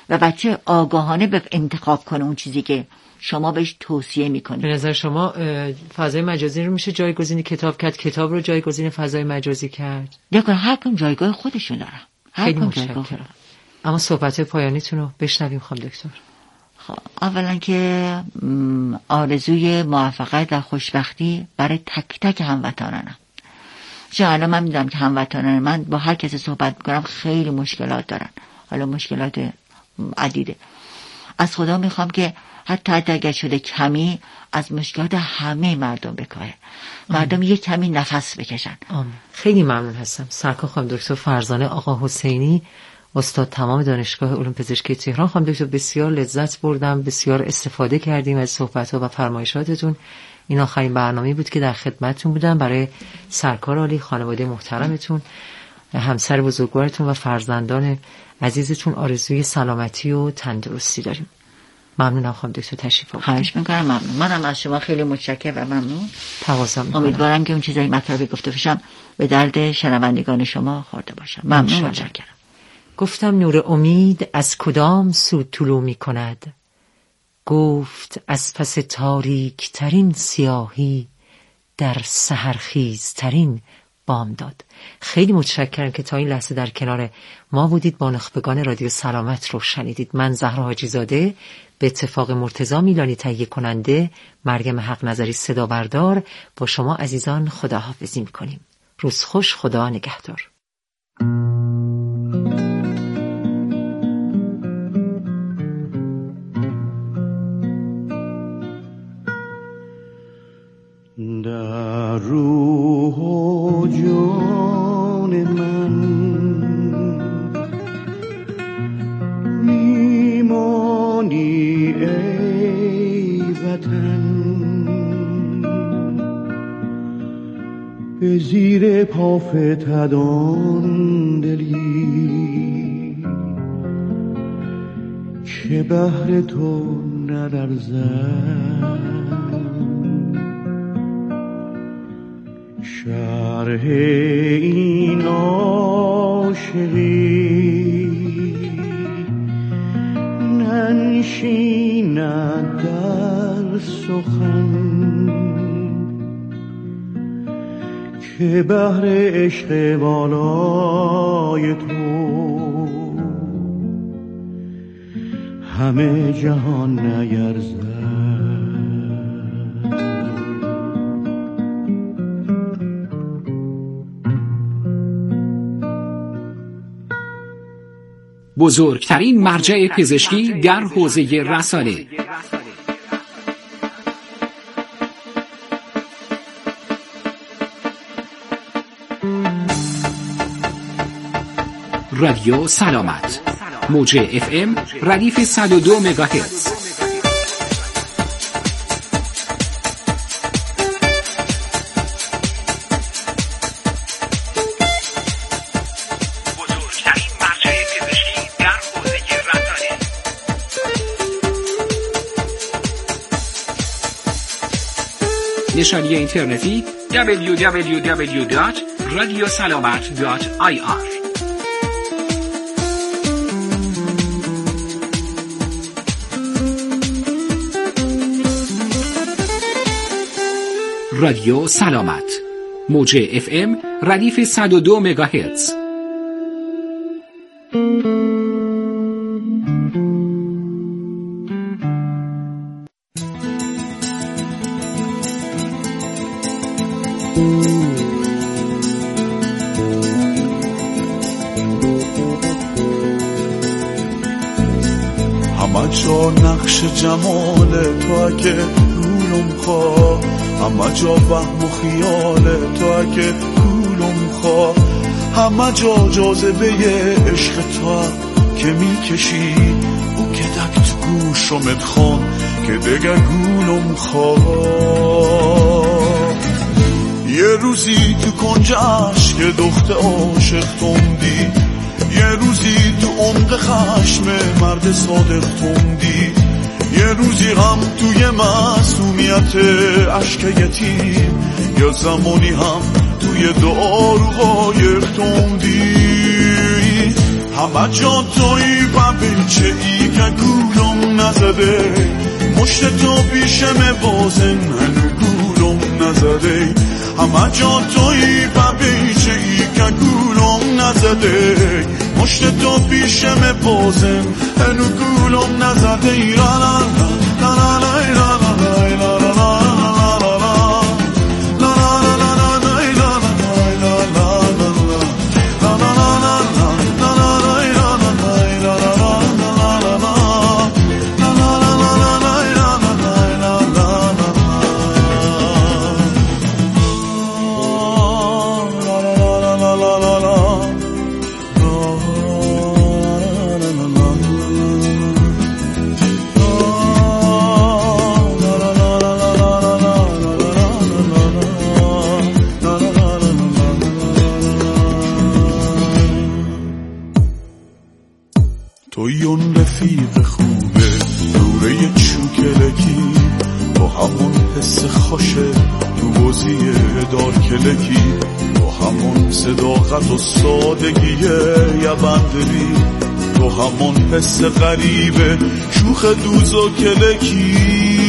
و بچه آگاهانه به انتخاب کنه اون چیزی که شما بهش توصیه میکنید. به نظر شما فضای مجازی رو میشه جایگزین کتاب کرد، کتاب رو جایگزین فضای مجازی کرد؟ نکنه هر کدوم جایگاه خودشون دارن. خیلی متشکرم. اما صحبت پایانیتون رو بشنویم خانم دکتر. اولا که آرزوی موفقیت و خوشبختی برای تک تک هموطنانم. چون الان من میدونم که هموطنان من با هر کسی صحبت میکنم خیلی مشکلات دارن، حالا مشکلات عدیده. از خدا میخوام که حتی اگر شده کمی از مشکلات همه مردم بکاهه، مردم یک کمی نفس بکشن. خیلی ممنون هستم. سرکار خانم دکتر فرزانه آقا حسینی، استاد تمام دانشگاه علوم پزشکی تهران. خانم دکتر بسیار لذت بردم، بسیار استفاده کردیم از صحبت‌ها و فرمایشاتتون. این آخرین برنامه بود که در خدمتتون بودم. برای سرکار عالی، خانواده محترمتون، همسر بزرگوارتون و فرزندان عزیزتون آرزوی سلامتی و تندرستی داریم. ممنونم خانم دکتر تشریف آوردید. خواهش می‌کنم. ممنون. منم از شما خیلی متشکرم و ممنون. تقاضا می‌کنم. امیدوارم که اون چیزایی مطلبی گفته باشم به درد شنوندگان شما خورده باشم. ممنون. متشکرم. گفتم نور امید از کدام سو طلوع می‌کند؟ گفت از پس تاریک ترین سیاهی در سحرخیز ترین بامداد. خیلی متشکرم که تا این لحظه در کنار ما بودید. با نخبگان رادیو سلامت رو شنیدید. من زهرا حاجی زاده به اتفاق مرتضی میلانی تهیه کننده، مریم حق نظری صدا بردار، با شما عزیزان خداحافظی می‌کنیم. روز خوش، خدا نگهدار. در روح و جان من میمانی ای وطن، به زیر پا فتدان دلی که بهر تو نلرزد. شرح این عاشقی ننشیند در سخن، که بهر عشق والای تو همه جهان نیرزد. بزرگترین مرجع پزشکی در حوزه رسانه. رادیو سلامت، موج FM ردیف 102 مگاهرتز. نشانی اینترنتی www.radiosalamat.ir. رادیو سلامت، موج FM ردیف 102 مگاهرتز. همه جا نقش جمال تو اگه گولم خواه، همه جا وهم و خیال تو اگه گولم خواه، همه جا جاذبه عشق تو که میکشی او که دک تو گوشمت خون که دگه گولم خواه. یه روزی تو کنج عشق دخت عاشق توندی، یه روزی تو عمق خشم مرد صادق توندی، یه روزی هم توی معصومیت عشق یتیم، یا زمانی هم توی دعا رو قایق توندی. همه جا توی و بچه ای مشت تو پیشم بازم هنو گولم نزده همه جا توی ببیچه ای که گولم نزده مشت تو پیشم بازم هنو گولم نزده ای را لا لا لا لا لا لا لا لا توی اون رفیق خوبه دوره چوکلکی با همون حس خوشه تو بازی دار کلکی با همون صداقت و سادگیه یه بندری تو همون حس غریبه شوخ دوز و کلکی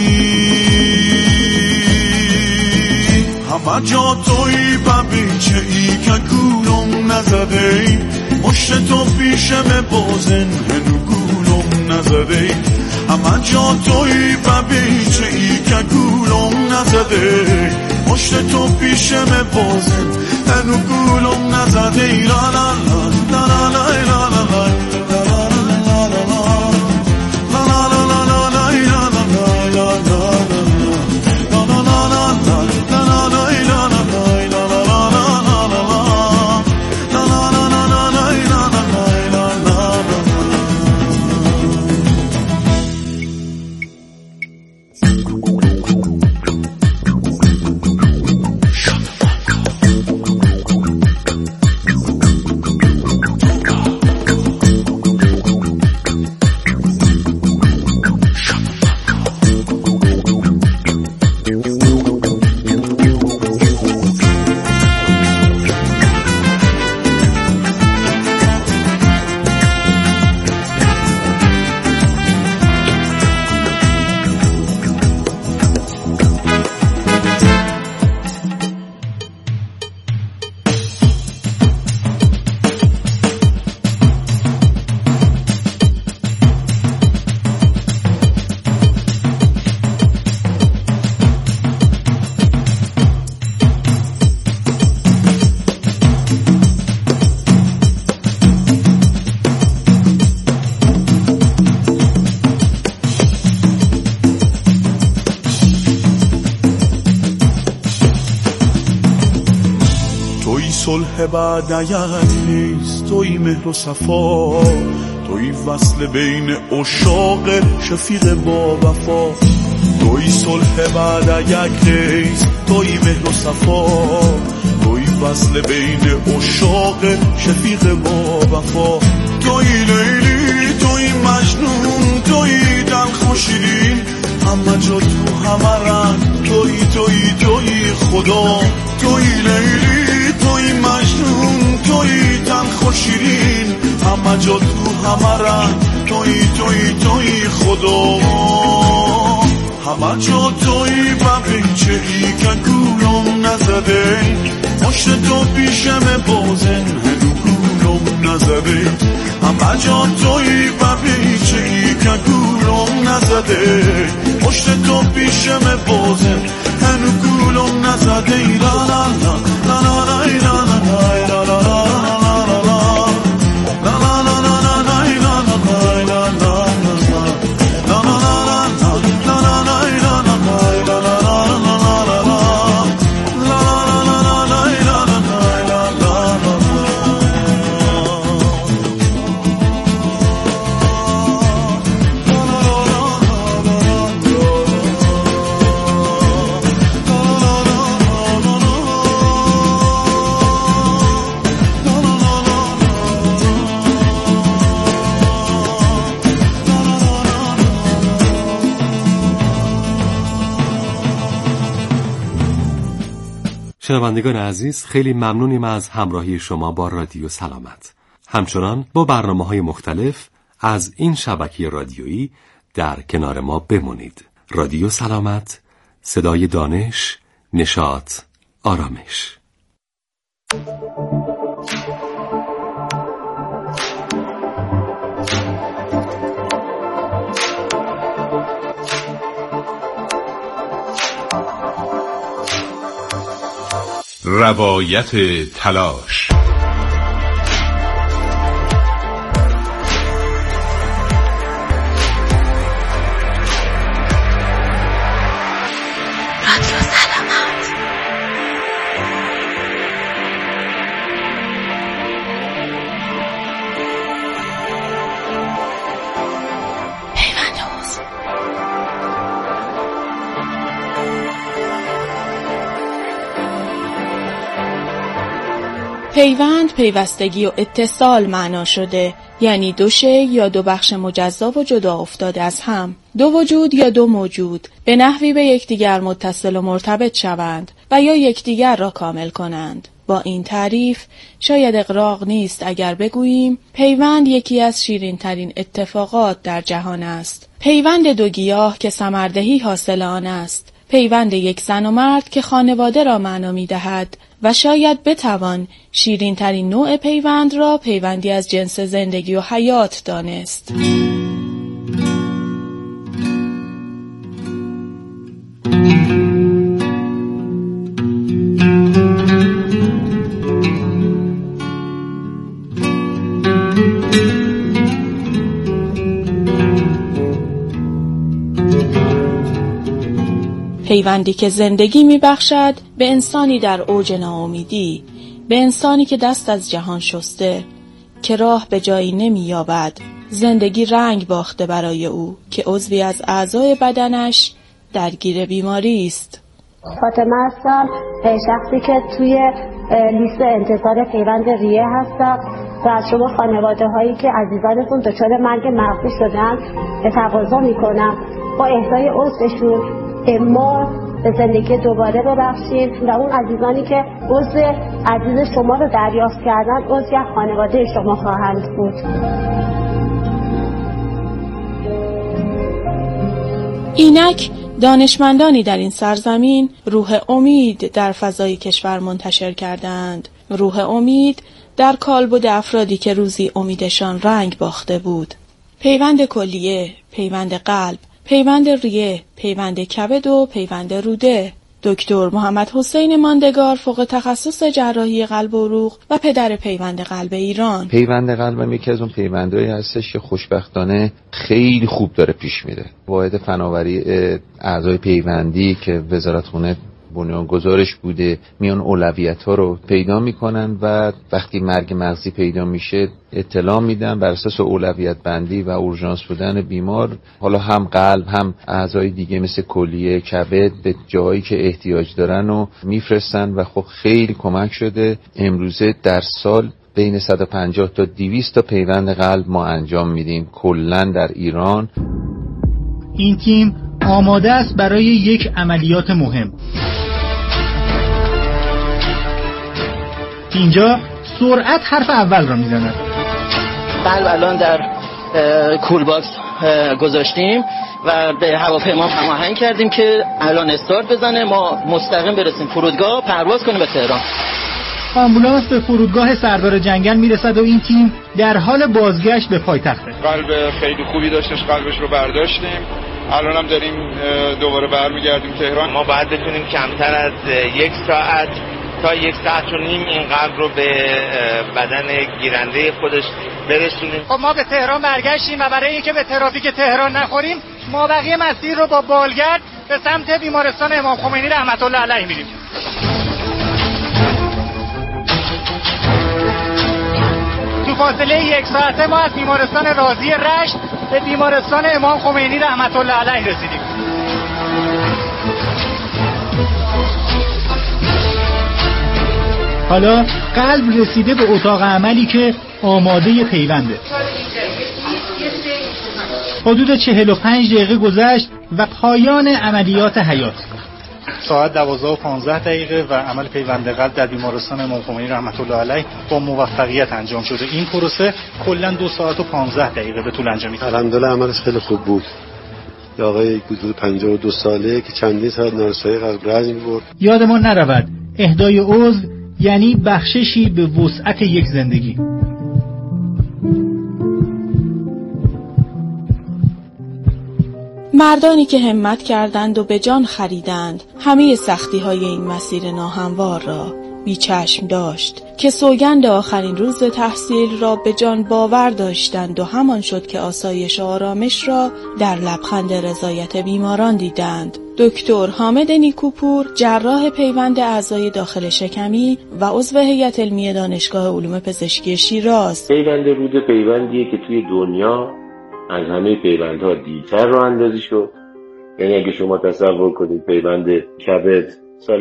همه جا توی ببیچه ای که گولم نزده مشت تو پیشم بازن هنو گولم نزده همه جا توی ببیچه ای که گولم نزده مشت تو پیشم بازن هنو گولم نزده لا لا لا لا لا لا لا صلح بعدیت نیست توی مهر و صفا توی وصل بین عشاق شفیق با وفا توی صلح بعدیت نیست توی مهر و صفا توی وصل بین عشاق شفیق با وفا توی لیلی توی مجنون توی دلخوش شیرین همه جا تو همه رنگ توی خدا توی لیلی توی مجنون توی تلخ و شیرین همه جا تو همه رنگ توی خدا همه جا توی ببیچه ای که گولم نزده مشت تو پیشم بازن هنو گولم نزده همه جا توی ببیچه ای که گولم نزده مشت تو پیشم بازن هنو گولم نزده لا لا لا لا لا لا لا لا لا شنوندگان عزیز، خیلی ممنونیم از همراهی شما با رادیو سلامت. همچنان با برنامه‌های مختلف از این شبکه رادیویی در کنار ما بمونید. رادیو سلامت، صدای دانش، نشاط، آرامش. روایت تلاش. پیوند، پیوستگی و اتصال معنا شده، یعنی دو شی یا دو بخش مجزا و جدا افتاده از هم، دو وجود یا دو موجود به نحوی به یکدیگر متصل و مرتبط شوند و یا یکدیگر را کامل کنند. با این تعریف شاید اغراق نیست اگر بگوییم پیوند یکی از شیرین ترین اتفاقات در جهان است. پیوند دو گیاه که ثمردهی حاصل آن است، پیوند یک زن و مرد که خانواده را معنا می‌دهد و شاید بتوان شیرین ترین نوع پیوند را پیوندی از جنس زندگی و حیات دانست. پیوندی که زندگی میبخشد به انسانی در اوج ناامیدی، به انسانی که دست از جهان شسته، که راه به جایی نمییابد، زندگی رنگ باخته برای او که عضوی از اعضای بدنش درگیر بیماری است. فاطمه هستم، شخصی که توی لیست انتظار پیوند ریه هستم و از شما خانواده هایی که عزیزانتون دچار مرگ مغزی شدن تقاضا میکنم با احضای عضوشون ما به زندگی دوباره ببخشید و اون عزیزانی که عضو عزیز شما رو دریافت کردن عضو خانواده شما خواهند بود. اینک دانشمندانی در این سرزمین روح امید در فضای کشور منتشر کردند. روح امید در کالبد افرادی که روزی امیدشان رنگ باخته بود. پیوند کلیه، پیوند قلب، پیوند ریه، پیوند کبد و پیوند روده. دکتر محمد حسین ماندگار فوق تخصص جراحی قلب و عروق و پدر پیوند قلب ایران. پیوند قلب یکی از اون پیوندهایی هستش که خوشبختانه خیلی خوب داره پیش میره. واحد فناوری اعضای پیوندی که وزارتخونه بنیانگذارش بوده میان اولویت ها رو پیدا میکنن و وقتی مرگ مغزی پیدا میشه اطلاع میدن بر اساس اولویت بندی و اورژانس بودن بیمار، حالا هم قلب هم اعضای دیگه مثل کلیه، کبد به جایی که احتیاج دارن و میفرستن و خب خیلی کمک شده. امروزه در سال بین 150 تا 200 تا پیوند قلب ما انجام میدیم کلا در ایران. این تیم آماده است برای یک عملیات مهم. اینجا سرعت حرف اول را میزند. قلب الان در کول باکس گذاشتیم و به هواپیما هماهنگ کردیم که الان استارت بزنه، ما مستقیم برسیم فرودگاه، پرواز کنیم به تهران. آمبولانس به فرودگاه سردار جنگل میرسد و این تیم در حال بازگشت به پایتخته. قلب خیلی خوبی داشتش، قلبش رو برداشتیم، الان هم داریم دوباره برمیگردیم تهران. ما باید بتونیم کمتر از 1 ساعت تا 1 ساعت و نیم این قلب رو به بدن گیرنده خودش برسونیم. خب ما به تهران برگشتیم و برای اینکه به ترافیک تهران نخوریم ما بقیه مسیر رو با بالگرد به سمت بیمارستان امام خمینی رحمت الله علیه میریم. تو فاصله 1 ساعته ما از بیمارستان رازی رشت به بیمارستان امام خمینی رحمت الله علیه رسیدیم. حالا قلب رسیده به اتاق عملی که آماده پیونده. حدود 45 دقیقه گذشت و پایان عملیات حیات. ساعت 12:15 و عمل پیوند قلب در بیمارستان امام خمینی رحمت الله علیه با موفقیت انجام شده. این پروسه کلا 2 ساعت و 15 دقیقه به طول انجامید. الحمدلله عملش خیلی خوب بود. یه آقای حدود 52 ساله که چندین سال نارسایی قلب رنج برد. یادمان نرود اهدای عضو یعنی بخششی به وسعت یک زندگی. مردانی که همت کردند و به جان خریدند همه سختی های این مسیر ناهموار را، بیچشم داشت که سوگند آخرین روز تحصیل را به جان باور داشتند و همان شد که آسایش و آرامش را در لبخند رضایت بیماران دیدند. دکتر حامد نیکوپور، جراح پیوند اعضای داخل شکمی و عضو هیئت علمی دانشگاه علوم پزشکی شیراز. پیوند روده پیوندیه که توی دنیا از همه پیوندها دیرتر راه اندازی شد. یعنی اگه شما تصور کنید پیوند کبد سال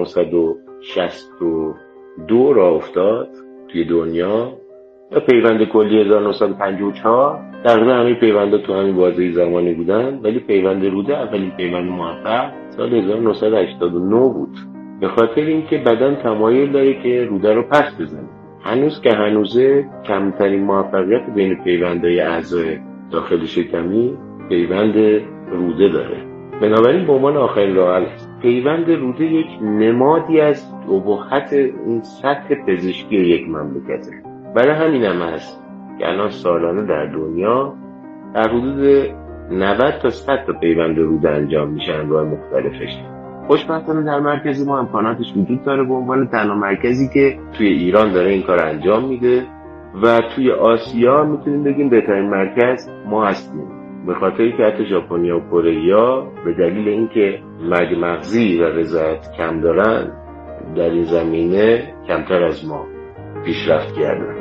1962 راه افتاد توی دنیا و پیوند کلی 1954، تقریبا همه پیوندها تو همین بازه زمانی بودن، ولی پیوند روده اولین پیوند موفق سال 1989 بود، به خاطر اینکه بدن تمایل داره که روده رو پس بزنه. هنوز که هنوزه کمترین موفقیت بین پیوندهای اعضای داخل شکمی پیوند روده داره. بنابراین به عنوان آخرین راه حل است. پیوند روده یک نمادی از ابهت این سطح پزشکی یک مملکته. برای همین هم هست که الان سالانه در دنیا در حدود 90 تا 100 تا پیوند روده انجام میشه انواع مختلفش. خوشبختانه در مرکز ما امکاناتش وجود داره به عنوان تنها مرکزی که توی ایران داره این کار انجام میده و توی آسیا میتونیم بگیم بهترین مرکز ما هستیم، به خاطری که حتی ژاپنیا و کره به دلیل اینکه مرگ مغزی و رضایت کم دارن در این زمینه کمتر از ما پیشرفت کردن.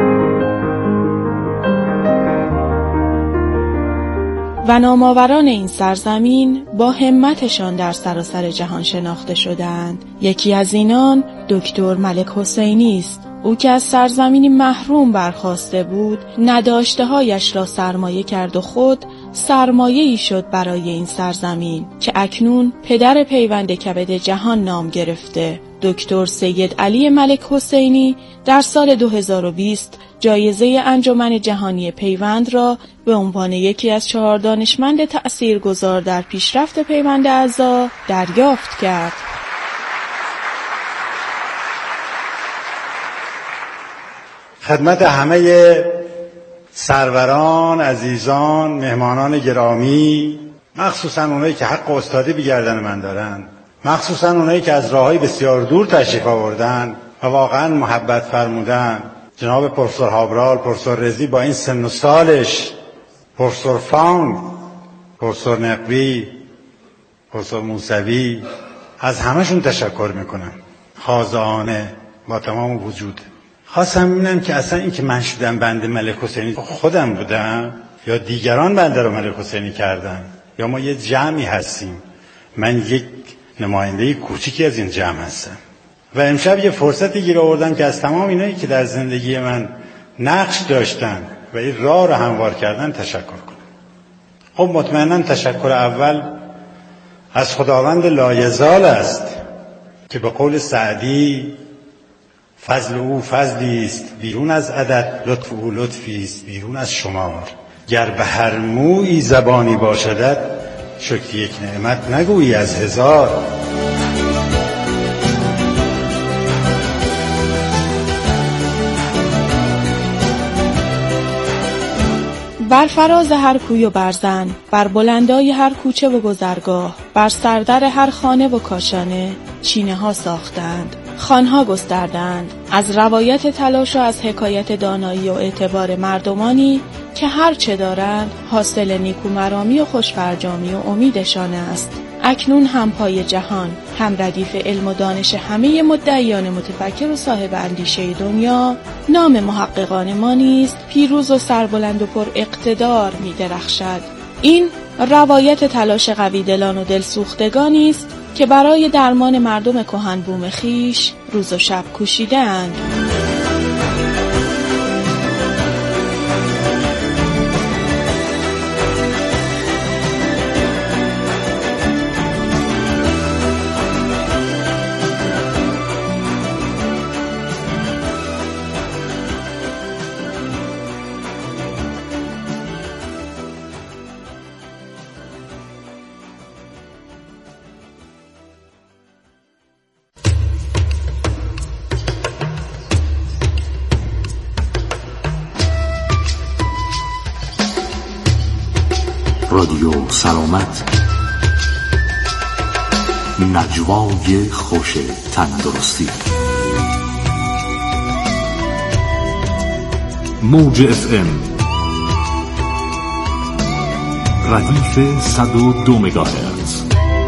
و نامآوران این سرزمین با همتشان در سراسر جهان شناخته شدند. یکی از اینان دکتر ملک حسینی است. او که از سرزمینی محروم برخاسته بود، نداشته‌هایش را سرمایه کرد و خود سرمایه‌ای شد برای این سرزمین که اکنون پدر پیوند کبد جهان نام گرفته. دکتر سید علی ملک حسینی در سال 2020 جایزه انجمن جهانی پیوند را به عنوان یکی از 4 دانشمند تأثیرگذار در پیشرفت پیوند اعضا دریافت کرد. خدمت همه سروران، عزیزان، مهمانان گرامی، مخصوصا اونایی که حق استادی به گردن من دارن، مخصوصا اونایی که از راههای بسیار دور تشریف آوردن و واقعا محبت فرمودن، جناب پروفسور هابرال، پروفسور رضی با این سن و سالش، پروفسور فانگ، پروفسور نقوی، پروفسور موسوی، از همشون تشکر میکنم خاضعانه با تمام وجود. خواستم ببینم که اصلا این که من شدم بنده ملک حسینی خودم بودم یا دیگران بنده رو ملک حسینی کردن یا ما یه جمعی هستیم. من یک نماینده کوچیکی از این جمع هستم و امشب یه فرصتی گیر آوردم که از تمام اینایی که در زندگی من نقش داشتن و این راه رو هموار کردن تشکر کنم. خب مطمئنا تشکر اول از خداوند لایزال است که به قول سعدی فضل او فضلی است بیرون از عدد، لطف او لطفی است بیرون از شمار. گر به هر مویی زبانی باشدت، شکر یک نعمت نگویی از هزار. بر فراز هر کوی و برزن، بر بلندای هر کوچه و گذرگاه، بر سردر هر خانه و کاشانه چینه ها ساختند، خوانها گستردند، از روایت تلاش و از حکایت دانایی و اعتبار مردمانی که هر چه دارند حاصل نیکومرامی و خوشفرجامی و امیدشان است. اکنون هم پای جهان، هم ردیف علم و دانش همه مدعیان متفکر و صاحب اندیشه دنیا، نام محققان ما نیز پیروز و سربلند و پر اقتدار می درخشد. این روایت تلاش قوی دلان و دلسوختگانی است که برای درمان مردم کهن بوم خیش روز و شب کوشیدند. رادیو سلامت، نجوای خوش تندرستی. موج FM ردیف 102 مگاهرتز.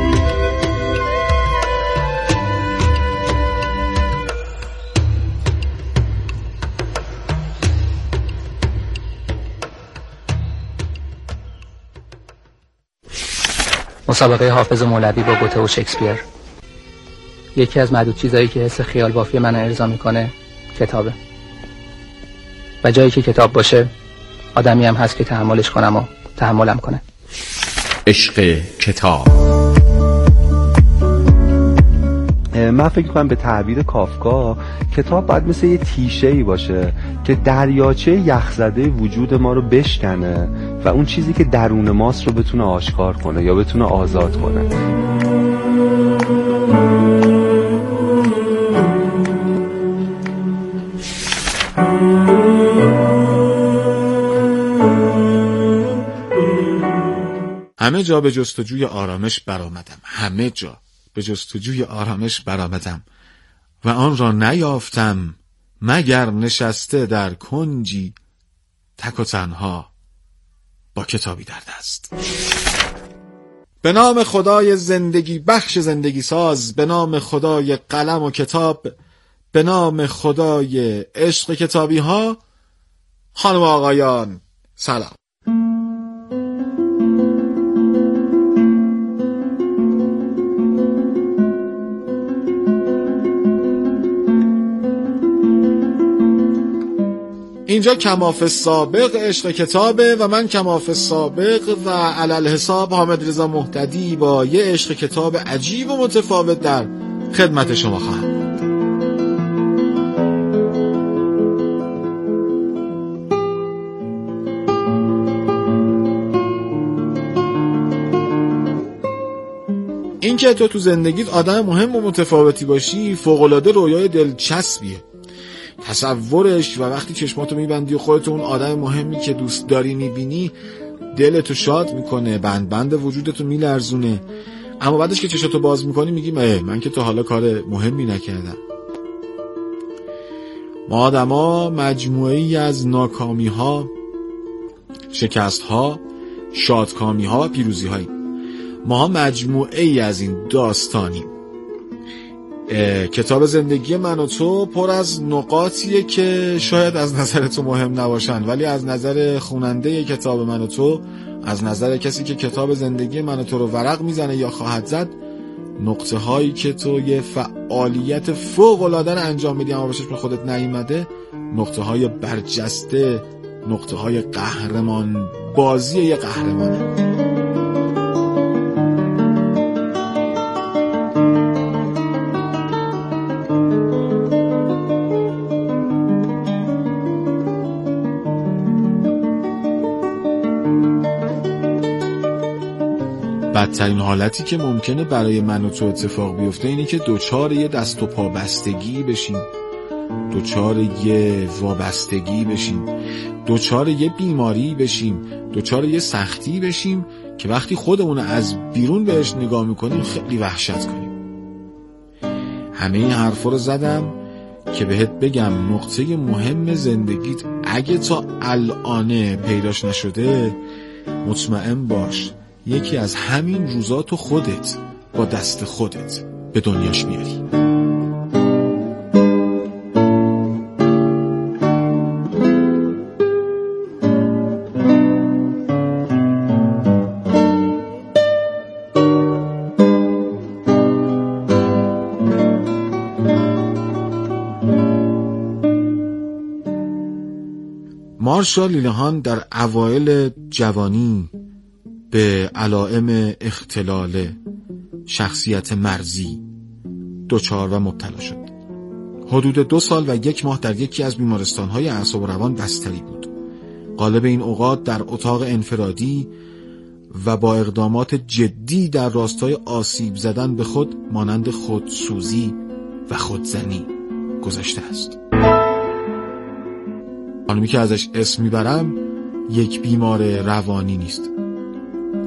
مسابقه حافظ مولوی با گوته و شکسپیر. یکی از معدود چیزایی که حس خیال بافی من ارضا میکنه کتابه، و جایی که کتاب باشه آدمی هم هست که تحملش کنم و تحملم کنه. عشق کتاب. من فکر کنم به تعبیر کافکا کتاب باید مثل یه تیشه‌ای باشه که دریاچه یخزده وجود ما رو بشکنه و اون چیزی که درون ماست رو بتونه آشکار کنه یا بتونه آزاد کنه. همه جا به جستجوی آرامش برآمدم، همه جا به جستجوی آرامش برآمدم و آن را نیافتم مگر نشسته در کنجی تک و تنها با کتابی در دست. به نام خدای زندگی بخش زندگی ساز، به نام خدای قلم و کتاب، به نام خدای عشق کتابی ها. خانم و آقایان سلام. اینجا کماف سابق عشق کتابه و من کماف سابق و علل حساب حامد رضا مهتدی با یه عشق کتاب عجیب و متفاوت در خدمت شما خواهم بود. این که تو زندگیت آدم مهم و متفاوتی باشی فوق‌العاده رویای دلچسبیه. تصورش و وقتی چشماتو میبندی و خودتو اون آدم مهمی که دوست داری میبینی دلتو شاد میکنه، بند وجودتو میلرزونه، اما بعدش که چشاتو باز میکنی میگی من که تا حالا کار مهمی نکردم. ما آدما مجموعه‌ای از ناکامی‌ها، شکست‌ها، شادکامی‌ها و پیروزی‌هایی. ما مجموعه‌ای از این داستانیم. کتاب زندگی من و تو پر از نقاطیه که شاید از نظر تو مهم نباشن، ولی از نظر خواننده کتاب من و تو، از نظر کسی که کتاب زندگی من و تو رو ورق میزنه یا خواهد زد، نقطه هایی که تو یه فعالیت فوق العاده رو انجام میدی اما به چشم خودت نیومده، نقطه های برجسته، نقطه های قهرمان بازی یه قهرمانه. بدترین حالتی که ممکنه برای من و تو اتفاق بیفته اینه که دوچار یه دست و پا بستگی بشیم، دوچار یه وابستگی بشیم، دوچار یه بیماری بشیم، دوچار یه سختی بشیم که وقتی خودمون از بیرون بهش نگاه میکنیم خیلی وحشت کنیم. همه این حرفا رو زدم که بهت بگم نقطه مهم زندگیت اگه تا الان پیداش نشده مطمئن باش یکی از همین روزا تو خودت با دست خودت به دنیاش میاری. مارشال لیلهان در اوایل جوانی به علائم اختلال شخصیت مرزی دچار و مبتلا شد. حدود 2 سال و 1 ماه در یکی از بیمارستان‌های اعصاب و روان بستری بود. غالب این اوقات در اتاق انفرادی و با اقدامات جدی در راستای آسیب زدن به خود مانند خودسوزی و خودزنی گذشته است. خانمی که ازش اسم میبرم یک بیمار روانی نیست.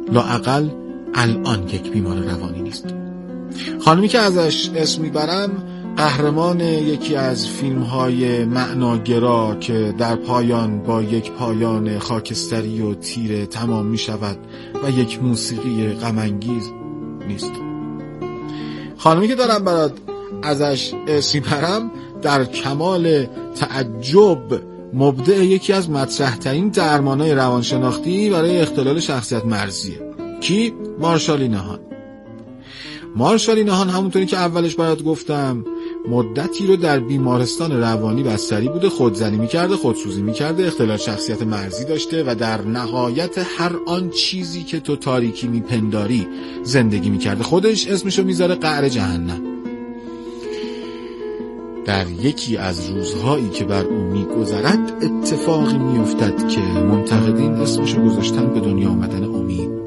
لااقل الان یک بیمار روانی نیست. خانمی که ازش اسم میبرم قهرمان یکی از فیلم‌های معناگرا که در پایان با یک پایان خاکستری و تیره تمام می‌شود و یک موسیقی غم‌انگیز نیست. خانمی که دارم برات ازش اسم میبرم در کمال تعجب مبدع یکی از مطرح‌ترین درمان‌های روانشناختی برای اختلال شخصیت مرزیه. کی؟ مارشال نهان. مارشال نهان همونطوری که اولش برات گفتم مدتی رو در بیمارستان روانی بستری بوده، خودزنی میکرده، خودسوزی میکرده، اختلال شخصیت مرزی داشته و در نهایت هر آن چیزی که تو تاریکی میپنداری زندگی میکرده. خودش اسمشو میذاره قعر جهنم. در یکی از روزهایی که بر اون میگذرد اتفاقی میافتد که منتقدین اسمشو گذاشتن به دنیا آمدن امید.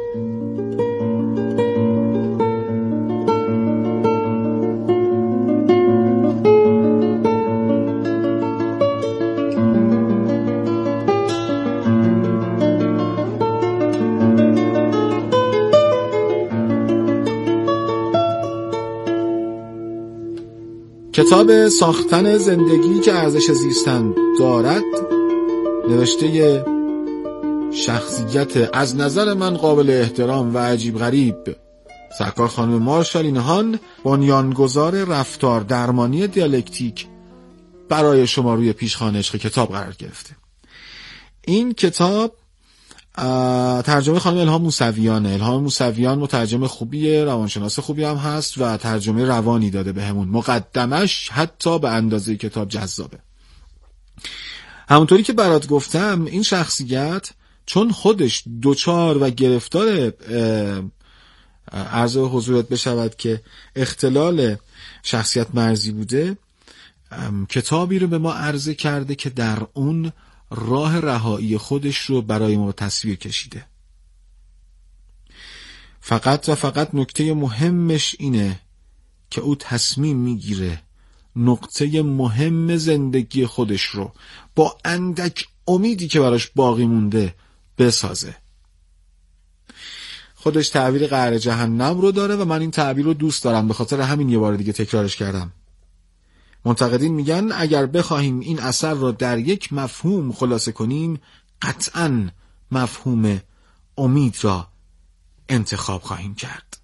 کتاب ساختن زندگی که ارزش زیستن دارد نوشته شخصیت از نظر من قابل احترام و عجیب غریب سرکار خانم مارشال نهان، بنیانگذار رفتار درمانی دیالکتیک، برای شما روی پیشخوان عشق کتاب قرار گرفته. این کتاب ترجمه خانم الهام موسویانه. الهام موسویان مترجم خوبیه، روانشناس خوبی هم هست و ترجمه روانی داده بهمون. مقدمش حتی به اندازه کتاب جذابه. همونطوری که برات گفتم این شخصیت چون خودش دوچار و گرفتار عرض حضورت بشود که اختلال شخصیت مرزی بوده، کتابی رو به ما عرضه کرده که در اون راه رهایی خودش رو برای ما تصویر کشیده. فقط و فقط نکته مهمش اینه که او تصمیم میگیره نقطه مهم زندگی خودش رو با اندک امیدی که براش باقی مونده بسازه. خودش تعبیر قعر جهنم رو داره و من این تعبیر رو دوست دارم، به خاطر همین یه بار دیگه تکرارش کردم. منتقدین میگن اگر بخواهیم این اثر را در یک مفهوم خلاصه کنیم، قطعاً مفهوم امید را انتخاب خواهیم کرد.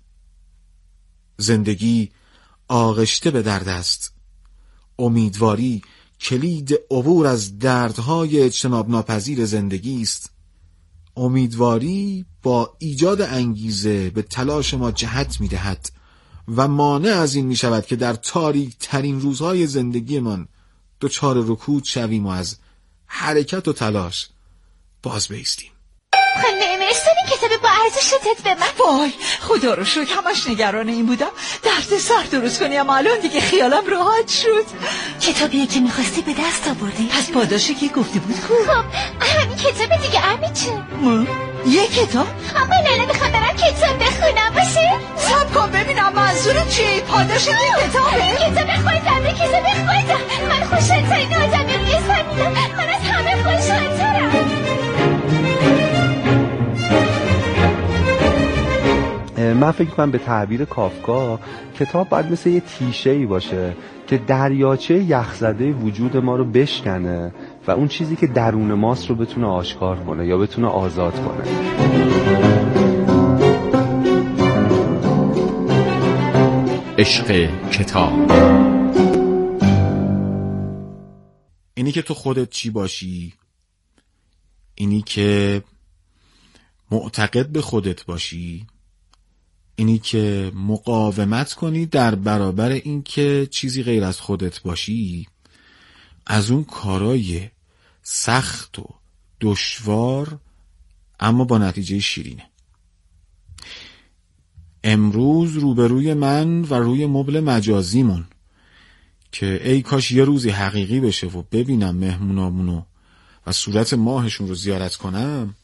زندگی آغشته به درد است. امیدواری کلید عبور از دردهای اجتناب ناپذیر زندگی است. امیدواری با ایجاد انگیزه به تلاش ما جهت میدهد و مانع از این می شود که در تاریک ترین روزهای زندگیمان دچار رکود شویم و از حرکت و تلاش باز بایستیم. خانم مرسانی کتاب با ارزشتت به من. وای خدا رو شکر، همش نگران این بودم درد سر درست کنی، اما الان دیگه خیالم راحت شد. کتابیه که میخواستی به دست آوردی؟ پس پاداشی که گفته بود کو؟ خب همین کتاب دیگه امی چون یه کتاب؟ اما نه میخوام برم کتاب بخونم باشه؟ سب کن ببینم منظورت چیه؟ پاداش این کتابه؟ کتاب خودم، کتاب خودم. من خوشحال‌ترین آدمی روی زمینم، من از همه خوشحال‌ترم. من فکر کنم به تعبیر کافکا کتاب باید مثل یه تیشه‌ای باشه که دریاچه یخزده وجود ما رو بشکنه و اون چیزی که درون ماست رو بتونه آشکار کنه یا بتونه آزاد کنه. عشق کتاب. اینی که تو خودت چی باشی، اینی که معتقد به خودت باشی، اینی که مقاومت کنی در برابر این که چیزی غیر از خودت باشی، از اون کارای سخت و دشوار اما با نتیجه شیرینه. امروز روبروی من و روی مبل مجازیمون که ای کاش یه روزی حقیقی بشه و ببینم مهمونامونو و صورت ماهشون رو زیارت کنم،